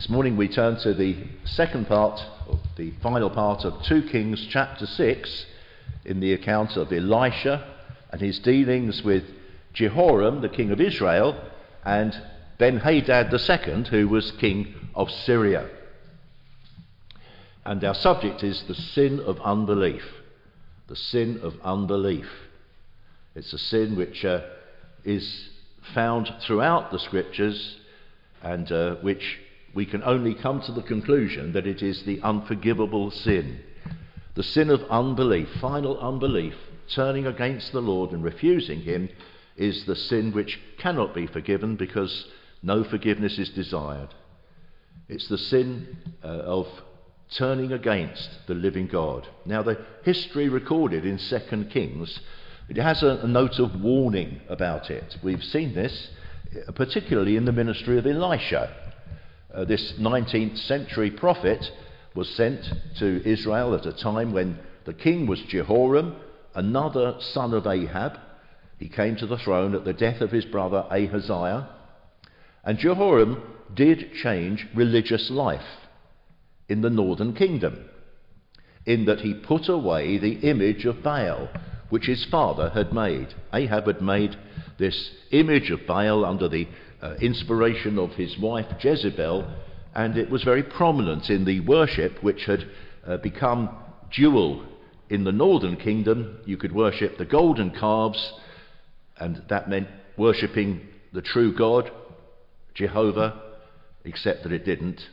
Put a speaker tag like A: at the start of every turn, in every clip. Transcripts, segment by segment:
A: This morning we turn to the second part, or the final part of 2 Kings chapter 6, in the account of Elisha and his dealings with Jehoram, the king of Israel, and Ben-Hadad II, who was king of Syria. And our subject is the sin of unbelief. The sin of unbelief. It's a sin which is found throughout the scriptures, and which we can only come to the conclusion that it is the unforgivable sin. The sin of unbelief, final unbelief, turning against the Lord and refusing him, is the sin which cannot be forgiven because no forgiveness is desired. It's the sin of turning against the living God. Now, the history recorded in 2 Kings, it has a note of warning about it. We've seen this particularly in the ministry of Elisha. This 19th century prophet was sent to Israel at a time when the king was Jehoram, another son of Ahab. He came to the throne at the death of his brother Ahaziah. And Jehoram did change religious life in the northern kingdom, in that he put away the image of Baal, which his father had made. Ahab had made this image of Baal under the inspiration of his wife Jezebel, and it was very prominent in the worship which had become dual in the northern kingdom. You could worship the golden calves, and that meant worshipping the true God, Jehovah, except that it didn't.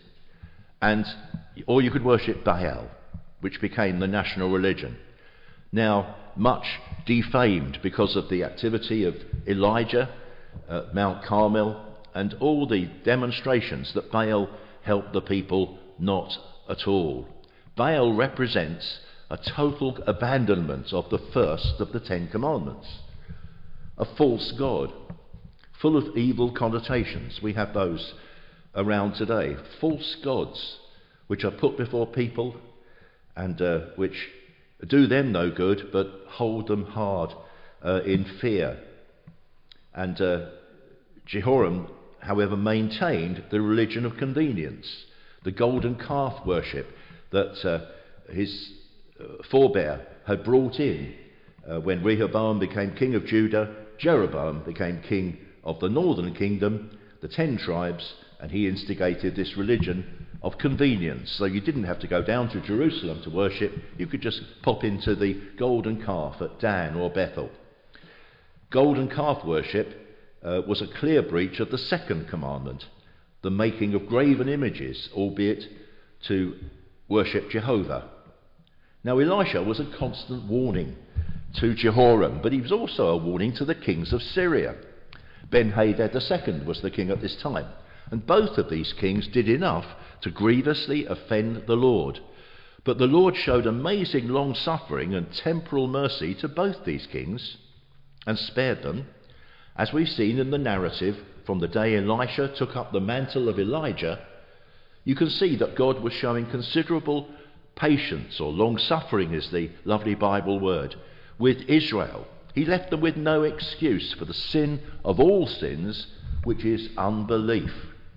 A: Or you could worship Baal, which became the national religion. Now, much defamed because of the activity of Elijah at Mount Carmel and all the demonstrations that Baal helped the people not at all. Baal represents a total abandonment of the first of the 10 Commandments. A false god, full of evil connotations. We have those around today. False gods which are put before people and which do them no good but hold them hard in fear. And Jehoram, however, maintained the religion of convenience, the golden calf worship that his forebear had brought in. When Rehoboam became king of Judah, Jeroboam became king of the northern kingdom, the 10 tribes, and he instigated this religion of convenience. So you didn't have to go down to Jerusalem to worship, you could just pop into the golden calf at Dan or Bethel. Golden calf worship was a clear breach of the second commandment, the making of graven images, albeit to worship Jehovah. Now, Elisha was a constant warning to Jehoram, but he was also a warning to the kings of Syria. Ben-Hadad II was the king at this time, and both of these kings did enough to grievously offend the Lord. But the Lord showed amazing long-suffering and temporal mercy to both these kings and spared them, as we've seen in the narrative from the day Elisha took up the mantle of Elijah. You can see that God was showing considerable patience, or long-suffering is the lovely Bible word, with Israel. He left them with no excuse for the sin of all sins, which is unbelief.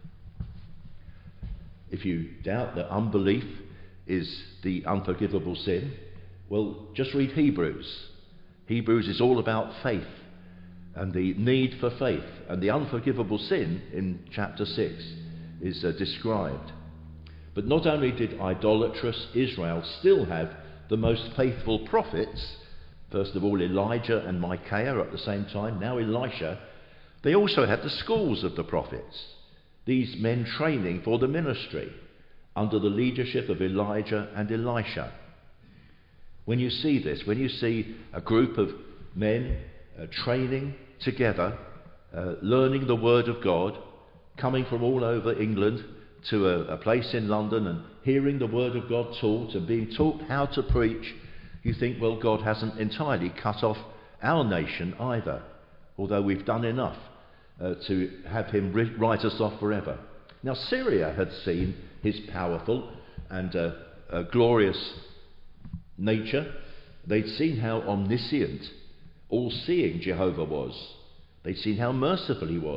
A: If you doubt that unbelief is the unforgivable sin, well, just read Hebrews. Hebrews is all about faith and the need for faith, and the unforgivable sin in chapter 6 is described. But not only did idolatrous Israel still have the most faithful prophets, first of all Elijah and Micaiah at the same time, now Elisha, they also had the schools of the prophets, these men training for the ministry under the leadership of Elijah and Elisha. When you see this, when you see a group of men training together, learning the word of God, coming from all over England to a place in London and hearing the word of God taught and being taught how to preach, you think, well, God hasn't entirely cut off our nation either, although we've done enough to have him write us off forever. Now, Syria had seen his powerful and glorious nature. They'd seen how omniscient, all-seeing Jehovah was. They'd seen how merciful he was,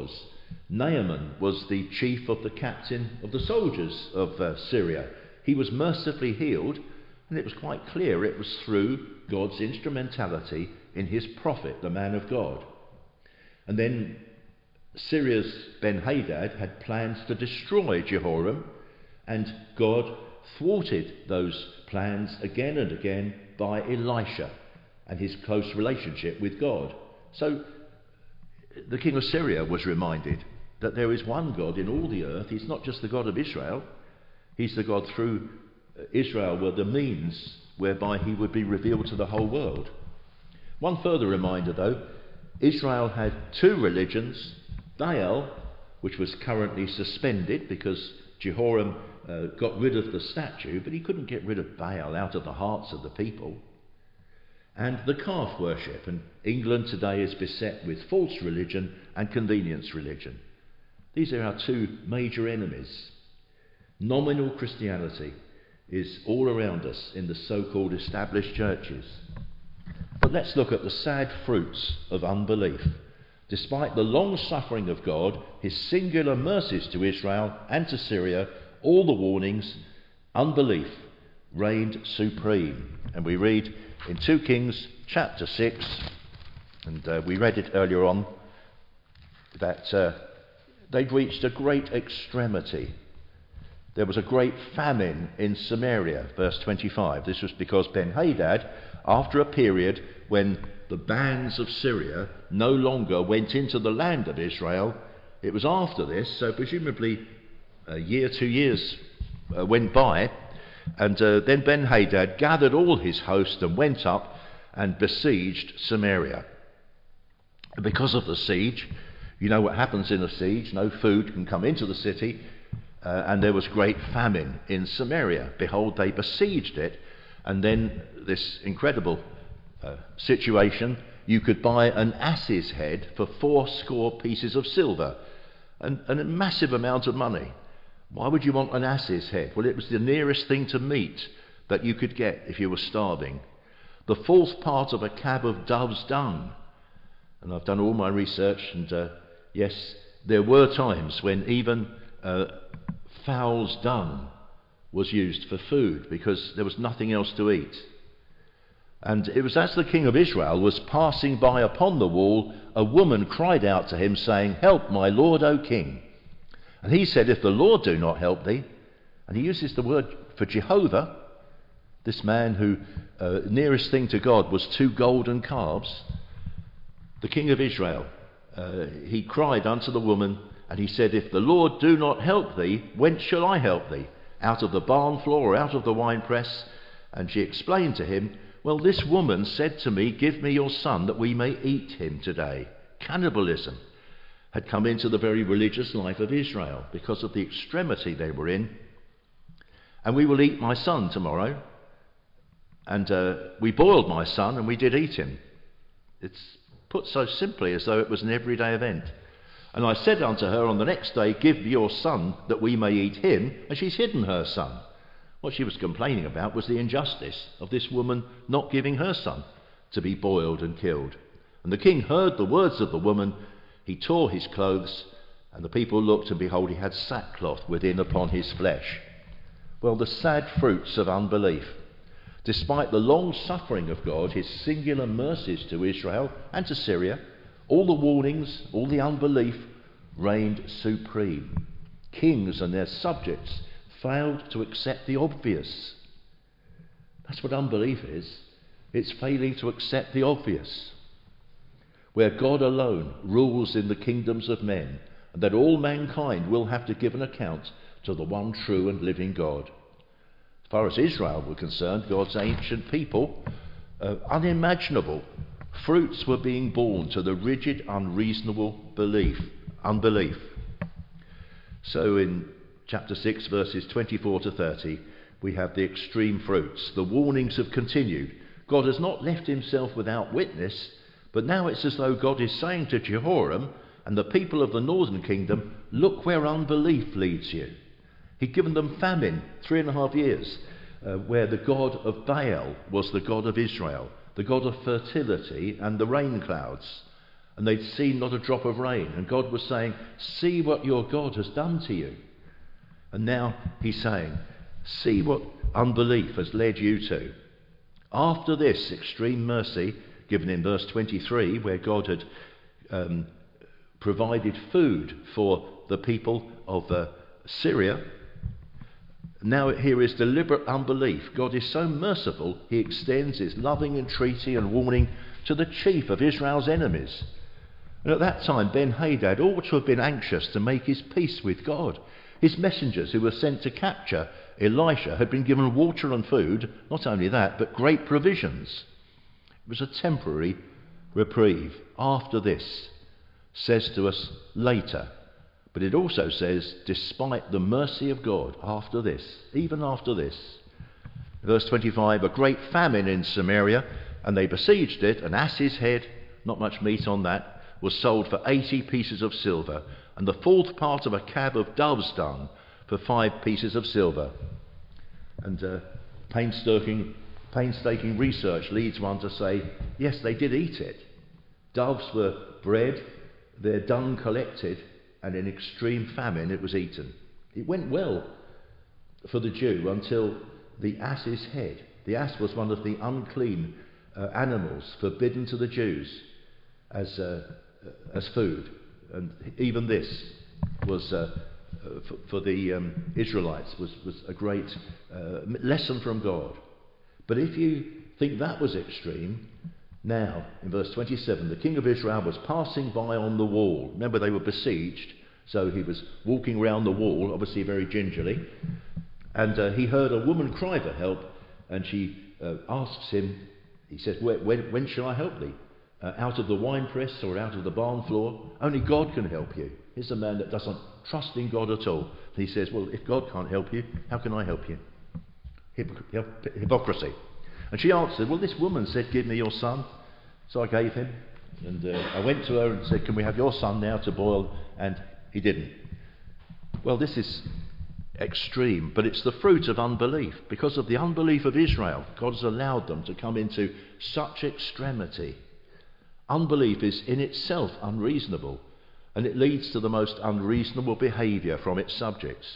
A: Naaman was the chief of the captain of the soldiers of Syria. He was mercifully healed, and it was quite clear it was through God's instrumentality in his prophet, the man of God. And then Syria's Ben-Hadad had plans to destroy Jehoram, and God thwarted those plans again and again by Elisha and his close relationship with God. So the king of Syria was reminded that there is one God in all the earth. He's not just the God of Israel. He's the God through Israel were the means whereby he would be revealed to the whole world. One further reminder though, Israel had two religions. Baal, which was currently suspended because Jehoram got rid of the statue, but he couldn't get rid of Baal out of the hearts of the people. And the calf worship, and England today is beset with false religion and convenience religion. These are our two major enemies. Nominal Christianity is all around us in the so-called established churches. But let's look at the sad fruits of unbelief. Despite the long suffering of God, his singular mercies to Israel and to Syria, all the warnings, unbelief reigned supreme. And we read in 2 Kings chapter 6, and we read it earlier on, that they'd reached a great extremity. There was a great famine in Samaria, verse 25. This was because Ben-Hadad, after a period when the bands of Syria no longer went into the land of Israel, it was after this, so presumably a year, 2 years went by, and then Ben-Hadad gathered all his host and went up and besieged Samaria. And because of the siege, you know what happens in a siege, no food can come into the city, and there was great famine in Samaria. Behold, they besieged it, and then this incredible situation, you could buy an ass's head for 80 pieces of silver, and a massive amount of money. Why would you want an ass's head? Well, it was the nearest thing to meat that you could get if you were starving. The 4th part of a cab of dove's dung. And I've done all my research, and yes, there were times when even fowl's dung was used for food because there was nothing else to eat. And it was as the king of Israel was passing by upon the wall, a woman cried out to him, saying, "Help, my lord, O king." And he said, "If the Lord do not help thee," and he uses the word for Jehovah, this man who nearest thing to God was 2 golden calves, the king of Israel, he cried unto the woman, and he said, "If the Lord do not help thee, whence shall I help thee? Out of the barn floor or out of the winepress?" And she explained to him, "Well, this woman said to me, 'Give me your son that we may eat him today.'" Cannibalism had come into the very religious life of Israel because of the extremity they were in. "And we will eat my son tomorrow." And we boiled my son and we did eat him. It's put so simply as though it was an everyday event. "And I said unto her on the next day, 'Give me your son that we may eat him.' And she's hidden her son." What she was complaining about was the injustice of this woman not giving her son to be boiled and killed. And the king heard the words of the woman. He tore his clothes, and the people looked, and behold, he had sackcloth within upon his flesh. Well, the sad fruits of unbelief. Despite the long suffering of God, his singular mercies to Israel and to Syria, all the warnings, all the unbelief reigned supreme. Kings and their subjects failed to accept the obvious. That's what unbelief is. It's failing to accept the obvious. Where God alone rules in the kingdoms of men, and that all mankind will have to give an account to the one true and living God. As far as Israel were concerned, God's ancient people, unimaginable fruits were being born to the rigid, unreasonable unbelief. So in chapter 6, verses 24 to 30, we have the extreme fruits. The warnings have continued. God has not left himself without witness, but now it's as though God is saying to Jehoram and the people of the northern kingdom, "Look where unbelief leads you." He'd given them famine, 3.5 years, where the god of Baal was the god of Israel, the god of fertility and the rain clouds. and they'd seen not a drop of rain. And God was saying, see what your God has done to you. And now he's saying, see what unbelief has led you to. After this extreme mercy, given in verse 23, where God had provided food for the people of Syria, now here is deliberate unbelief. God is so merciful, he extends his loving entreaty and warning to the chief of Israel's enemies. And at that time, Ben-Hadad ought to have been anxious to make his peace with God. His messengers who were sent to capture Elisha had been given water and food, not only that, but great provisions. It was a temporary reprieve. After this, says to us later. But it also says, despite the mercy of God, after this, even after this. Verse 25, a great famine in Samaria, and they besieged it. An ass's head, not much meat on that, was sold for 80 pieces of silver, and the fourth part of a cab of dove's dung for 5 pieces of silver. And painstaking research leads one to say, yes, they did eat it. Doves were bred, their dung collected, and in extreme famine it was eaten. It went well for the Jew until the ass's head. The ass was one of the unclean animals forbidden to the Jews as food. And even this was, for the Israelites, was a great lesson from God. But if you think that was extreme, now, in verse 27, the king of Israel was passing by on the wall. Remember, they were besieged, so he was walking round the wall, obviously very gingerly, and he heard a woman cry for help, and she asks him, he says, when shall I help thee? Out of the winepress or out of the barn floor? Only God can help you. Here's a man that doesn't trust in God at all. And he says, well, if God can't help you, how can I help you? Hypocrisy. And she answered, well, this woman said, give me your son. So I gave him. And I went to her and said, can we have your son now to boil? And he didn't. Well, this is extreme, but it's the fruit of unbelief. Because of the unbelief of Israel, God has allowed them to come into such extremity. Unbelief is in itself unreasonable, and it leads to the most unreasonable behaviour from its subjects.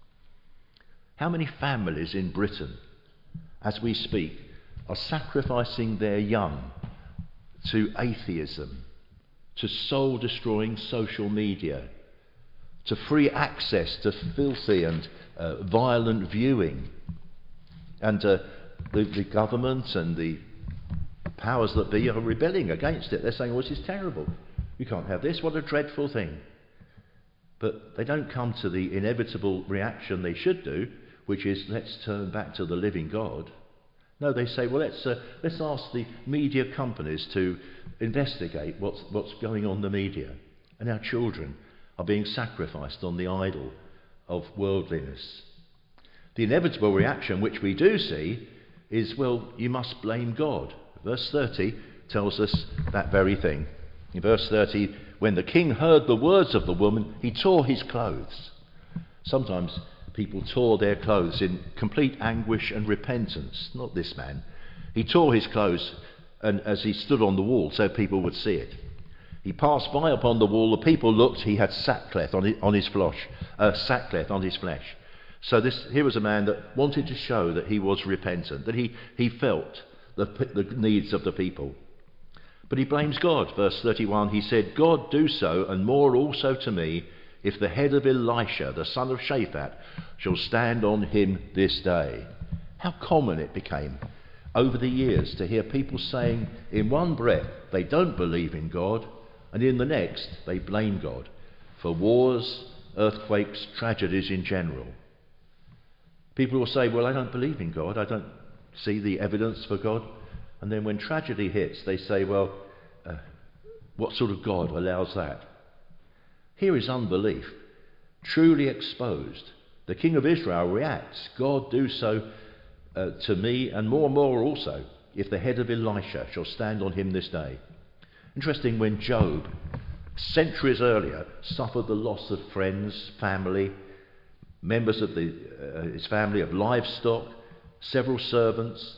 A: How many families in Britain, as we speak, are sacrificing their young to atheism, to soul-destroying social media, to free access to filthy and violent viewing? And the government and the powers that be are rebelling against it. They're saying, well, this is terrible. You can't have this. What a dreadful thing. But they don't come to the inevitable reaction they should do, which is, let's turn back to the living God. No, they say, well, let's ask the media companies to investigate what's going on in the media. And our children are being sacrificed on the idol of worldliness. The inevitable reaction, which we do see, is, well, you must blame God. Verse 30 tells us that very thing. In verse 30, when the king heard the words of the woman, he tore his clothes. Sometimes people tore their clothes in complete anguish and repentance. Not this man. He tore his clothes and as he stood on the wall so people would see it. He passed by upon the wall. The people looked. He had sackcloth on his flesh. So here was a man that wanted to show that he was repentant, that he felt the needs of the people. But he blames God. Verse 31, he said, God do so, and more also to me, if the head of Elisha, the son of Shaphat, shall stand on him this day. How common it became over the years to hear people saying in one breath they don't believe in God, and in the next they blame God for wars, earthquakes, tragedies in general. People will say, well, I don't believe in God, I don't see the evidence for God. And then when tragedy hits, they say, well, what sort of God allows that? Here is unbelief, truly exposed. The king of Israel reacts, God do so to me, and more also, if the head of Elisha shall stand on him this day. Interesting, when Job, centuries earlier, suffered the loss of friends, family, members of his family, of livestock, several servants,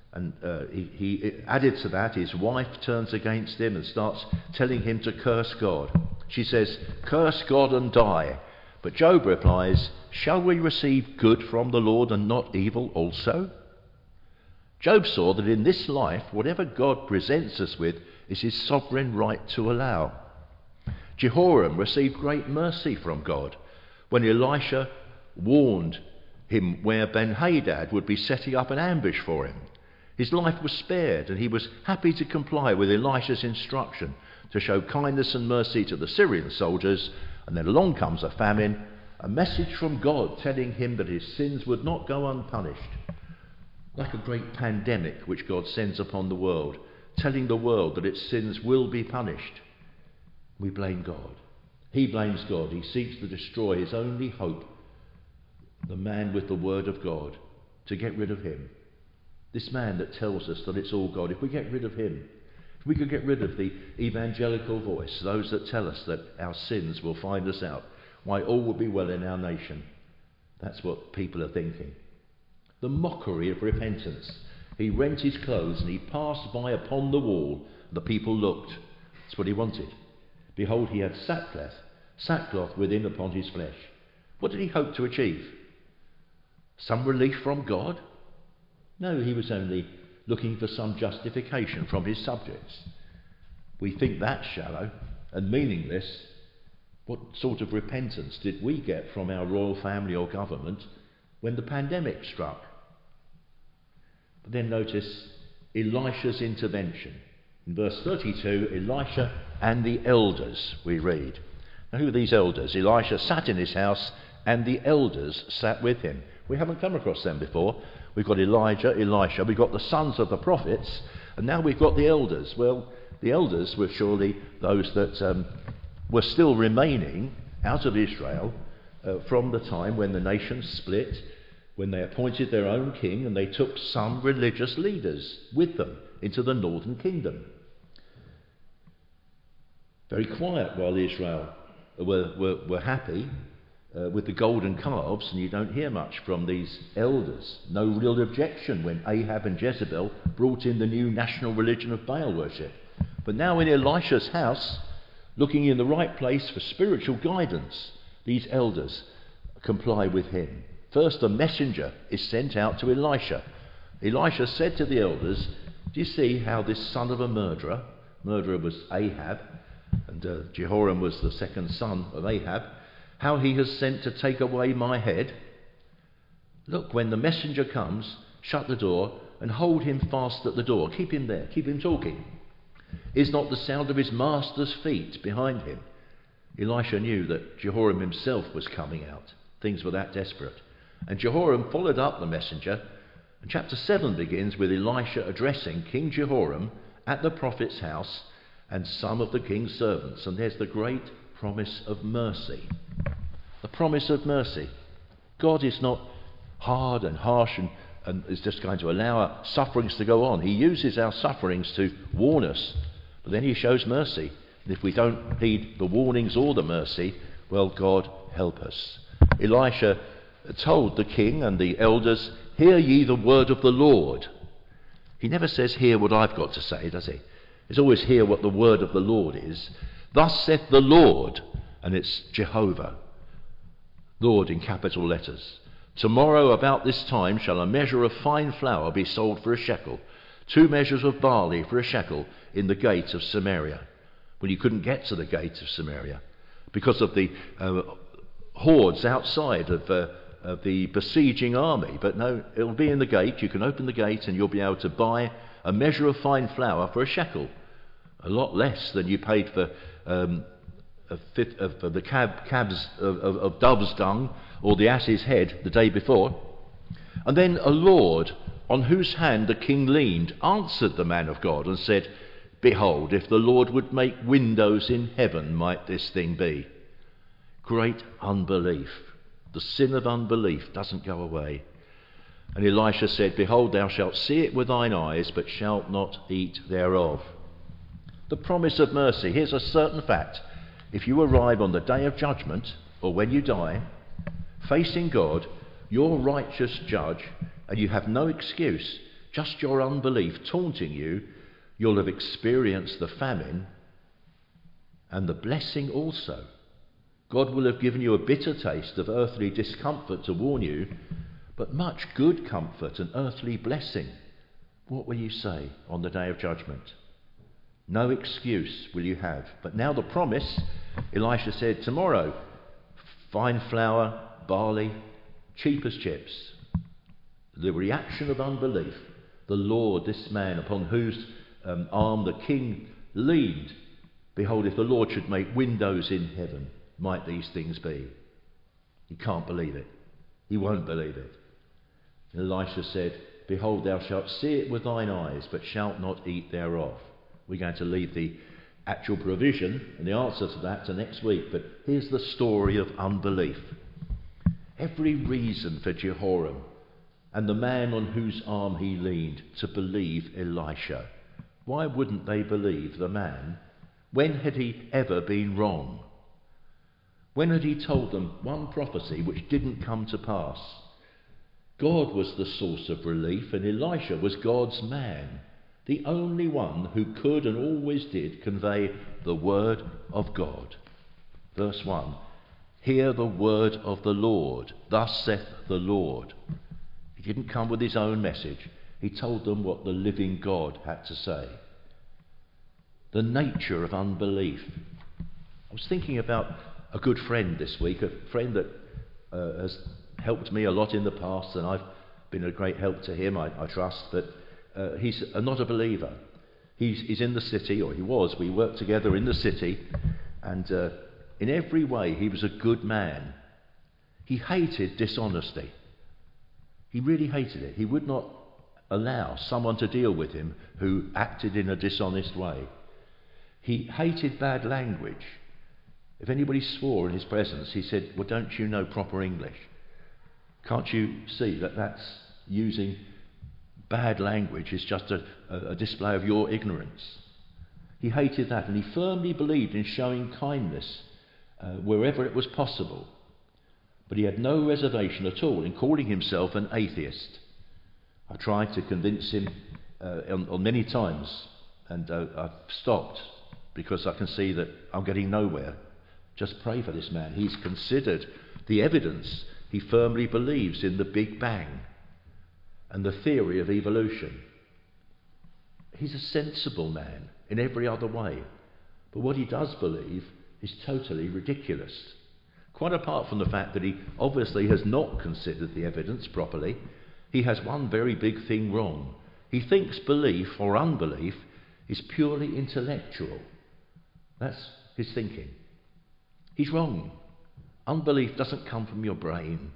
A: And he added to that, his wife turns against him and starts telling him to curse God. She says, "Curse God and die." But Job replies, "Shall we receive good from the Lord and not evil also?" Job saw that in this life, whatever God presents us with is his sovereign right to allow. Jehoram received great mercy from God when Elisha warned him where Ben-Hadad would be setting up an ambush for him. His life was spared, and he was happy to comply with Elisha's instruction to show kindness and mercy to the Syrian soldiers. And then along comes a famine, a message from God telling him that his sins would not go unpunished. Like a great pandemic which God sends upon the world, telling the world that its sins will be punished. We blame God. He blames God. He seeks to destroy his only hope, the man with the word of God, to get rid of him. This man that tells us that it's all God. If we get rid of him, if we could get rid of the evangelical voice, those that tell us that our sins will find us out, why all will be well in our nation. That's what people are thinking. The mockery of repentance. He rent his clothes and he passed by upon the wall. The people looked. That's what he wanted. Behold, he had sackcloth within upon his flesh. What did he hope to achieve? Some relief from God? No, he was only looking for some justification from his subjects. We think that's shallow and meaningless. What sort of repentance did we get from our royal family or government when the pandemic struck? But then notice Elisha's intervention. In verse 32, Elisha and the elders, we read. Now, who are these elders? Elisha sat in his house and the elders sat with him. We haven't come across them before. We've got Elijah, Elisha, we've got the sons of the prophets, and now we've got the elders. Well, the elders were surely those that were still remaining out of Israel from the time when the nation split, when they appointed their own king, and they took some religious leaders with them into the northern kingdom. Very quiet while Israel were happy with the golden calves, and you don't hear much from these elders. No real objection when Ahab and Jezebel brought in the new national religion of Baal worship. But now in Elisha's house, looking in the right place for spiritual guidance, these elders comply with him. First, a messenger is sent out to Elisha. Elisha said to the elders, "Do you see how this son of a murderer was Ahab, and Jehoram was the second son of Ahab, how he has sent to take away my head? Look, when the messenger comes, shut the door and hold him fast at the door. Keep him there, keep him talking. Is not the sound of his master's feet behind him?" Elisha knew that Jehoram himself was coming out. Things were that desperate. And Jehoram followed up the messenger. And chapter 7 begins with Elisha addressing King Jehoram at the prophet's house and some of the king's servants. And there's the great promise of mercy. The promise of mercy. God is not hard and harsh and is just going to allow our sufferings to go on. He uses our sufferings to warn us, but then he shows mercy. And if we don't heed the warnings or the mercy, well, God help us. Elisha told the king and the elders, "Hear ye the word of the Lord." He never says, "Hear what I've got to say," does he? It's always hear what the word of the Lord is. "Thus saith the Lord," and it's Jehovah. Lord in capital letters. "Tomorrow about this time shall a measure of fine flour be sold for a shekel, 2 measures of barley for a shekel in the gate of Samaria." Well, you couldn't get to the gate of Samaria because of the hordes outside of the besieging army. But no, it'll be in the gate. You can open the gate and you'll be able to buy a measure of fine flour for a shekel. A lot less than you paid for a fifth of the calves of dove's dung or the ass's head the day before. And then a lord on whose hand the king leaned answered the man of God and said, "Behold, if the Lord would make windows in heaven, might this thing be?" Great unbelief. The sin of unbelief doesn't go away. And Elisha said, "Behold, thou shalt see it with thine eyes, but shalt not eat thereof." The promise of mercy. Here's a certain fact. If you arrive on the day of judgment, or when you die, facing God, your righteous judge, and you have no excuse, just your unbelief taunting you, you'll have experienced the famine and the blessing also. God will have given you a bitter taste of earthly discomfort to warn you, but much good comfort and earthly blessing. What will you say on the day of judgment? No excuse will you have. But now the promise, Elisha said, tomorrow, fine flour, barley, cheap as chips. The reaction of unbelief. The Lord, this man upon whose arm the king leaned, behold, if the Lord should make windows in heaven, might these things be? He can't believe it. He won't believe it. And Elisha said, behold, thou shalt see it with thine eyes, but shalt not eat thereof. We're going to leave the actual provision and the answer to that to next week, but here's the story of unbelief. Every reason for Jehoram and the man on whose arm he leaned to believe Elisha. Why wouldn't they believe the man? When had he ever been wrong? When had he told them one prophecy which didn't come to pass? God was the source of relief, and Elisha was God's man, the only one who could and always did convey the word of God. Verse 1, hear the word of the Lord, thus saith the Lord. He didn't come with his own message. He told them what the living God had to say. The nature of unbelief. I was thinking about a good friend this week, a friend that has helped me a lot in the past, and I've been a great help to him, I trust, but he's not a believer. He's in the city, or he was. We worked together in the city, and in every way he was a good man. He hated dishonesty. He really hated it. He would not allow someone to deal with him who acted in a dishonest way. He hated bad language. If anybody swore in his presence, he said, well, don't you know proper English? Can't you see that that's using bad language is just a display of your ignorance? He hated that, and he firmly believed in showing kindness wherever it was possible. But he had no reservation at all in calling himself an atheist. I tried to convince him on many times, and I've stopped because I can see that I'm getting nowhere. Just pray for this man. He's considered the evidence. He firmly believes in the Big Bang and the theory of evolution. He's a sensible man in every other way. But what he does believe is totally ridiculous. Quite apart from the fact that he obviously has not considered the evidence properly, he has one very big thing wrong. He thinks belief or unbelief is purely intellectual. That's his thinking. He's wrong. Unbelief doesn't come from your brain.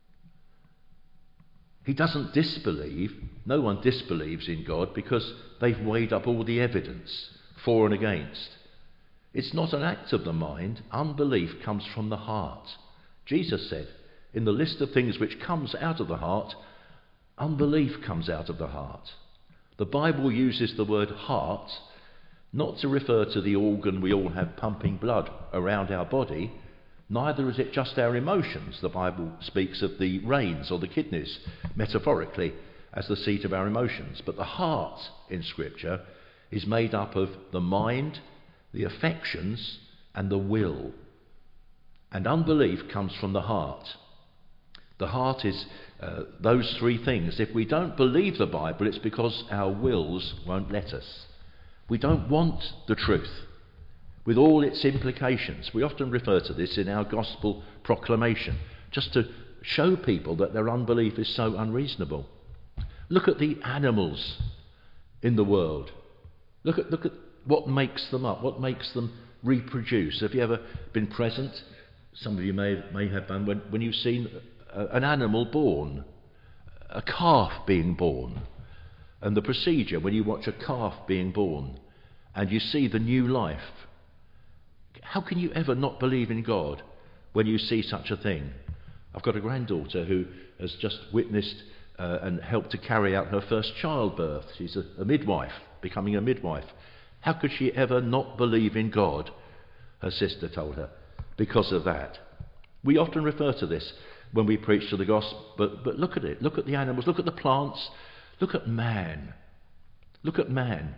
A: He doesn't disbelieve. No one disbelieves in God because they've weighed up all the evidence for and against. It's not an act of the mind. Unbelief comes from the heart. Jesus said, in the list of things which comes out of the heart, unbelief comes out of the heart. The Bible uses the word heart not to refer to the organ we all have pumping blood around our body. Neither is it just our emotions. The Bible speaks of the reins or the kidneys, metaphorically, as the seat of our emotions. But the heart in Scripture is made up of the mind, the affections, and the will. And unbelief comes from the heart. The heart is those three things. If we don't believe the Bible, it's because our wills won't let us. We don't want the truth, with all its implications. We often refer to this in our gospel proclamation, just to show people that their unbelief is so unreasonable. Look at the animals in the world. Look at what makes them up, what makes them reproduce. Have you ever been present? Some of you may have done when you've seen an animal born, a calf being born, and the procedure when you watch a calf being born and you see the new life. How can you ever not believe in God when you see such a thing? I've got a granddaughter who has just witnessed and helped to carry out her first childbirth. She's a midwife, becoming a midwife. How could she ever not believe in God? Her sister told her, because of that. We often refer to this when we preach to the gospel, but look at it. Look at the animals. Look at the plants. Look at man. Look at man.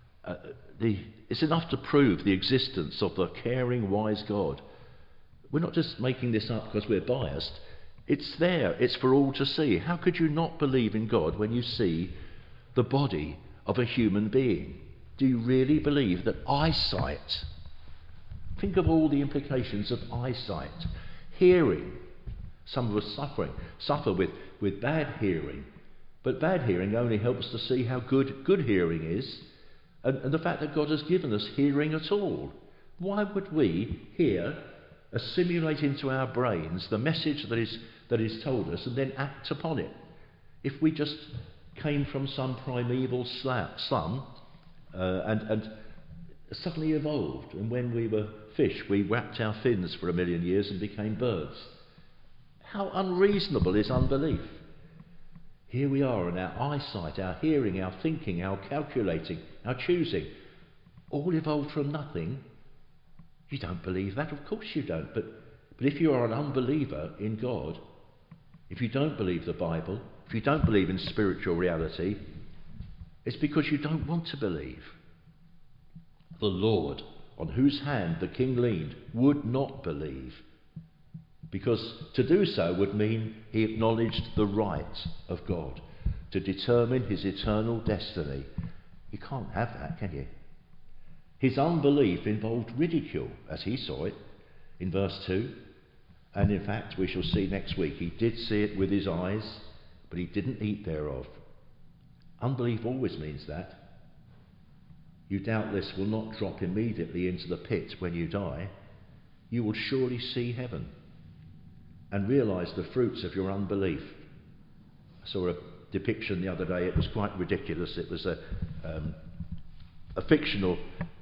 A: It's enough to prove the existence of the caring, wise God. We're not just making this up because we're biased. It's there. It's for all to see. How could you not believe in God when you see the body of a human being? Do you really believe that eyesight? Think of all the implications of eyesight. Hearing. Some of us suffer with bad hearing. But bad hearing only helps to see how good hearing is, and the fact that God has given us hearing at all. Why would we here assimilate into our brains the message that is told us and then act upon it? If we just came from some primeval slum and suddenly evolved, and when we were fish we wrapped our fins for 1 million years and became birds. How unreasonable is unbelief? Here we are, and our eyesight, our hearing, our thinking, our calculating, our choosing, all evolved from nothing. You don't believe that? Of course you don't. But if you are an unbeliever in God, if you don't believe the Bible, if you don't believe in spiritual reality, it's because you don't want to believe. The Lord, on whose hand the king leaned, would not believe, because to do so would mean he acknowledged the right of God to determine his eternal destiny. You can't have that, can you? His unbelief involved ridicule, as he saw it, in verse 2. And in fact, we shall see next week, he did see it with his eyes, but he didn't eat thereof. Unbelief always means that. You doubtless will not drop immediately into the pit when you die. You will surely see heaven and realise the fruits of your unbelief. I saw a depiction the other day. It was quite ridiculous. It was a fictional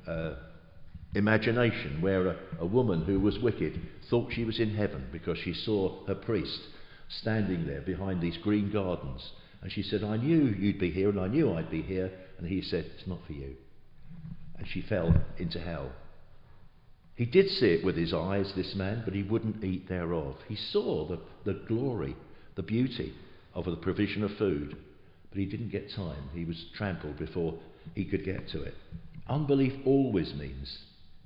A: imagination where a woman who was wicked thought she was in heaven because she saw her priest standing there behind these green gardens, and she said, "I knew you'd be here and I knew I'd be here," and he said, "It's not for you," and she fell into hell. He did see it with his eyes, this man, but he wouldn't eat thereof. He saw the glory, the beauty of the provision of food, but he didn't get time. He was trampled before he could get to it. Unbelief always means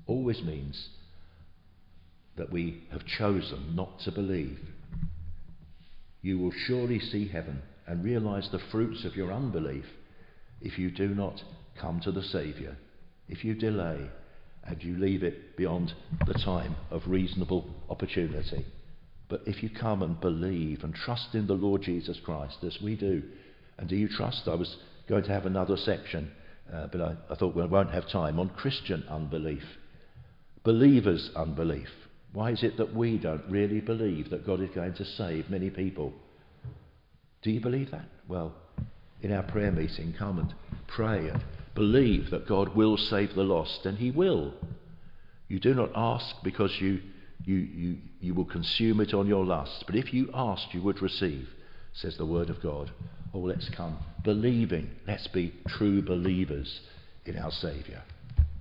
A: that we have chosen not to believe. You will surely see heaven and realise the fruits of your unbelief if you do not come to the Saviour, if you delay and you leave it beyond the time of reasonable opportunity. But if you come and believe and trust in the Lord Jesus Christ, as we do, and do you trust? I was going to have another section, but I thought we won't have time, on Christian unbelief, believers' unbelief. Why is it that we don't really believe that God is going to save many people? Do you believe that? Well, in our prayer meeting, come and pray and believe that God will save the lost, and he will. You do not ask because you will consume it on your lust, but if you asked, you would receive, says the word of God. Oh, let's come believing. Let's be true believers in our Saviour.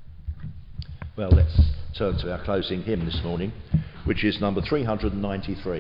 A: Well, let's turn to our closing hymn this morning, which is number 393.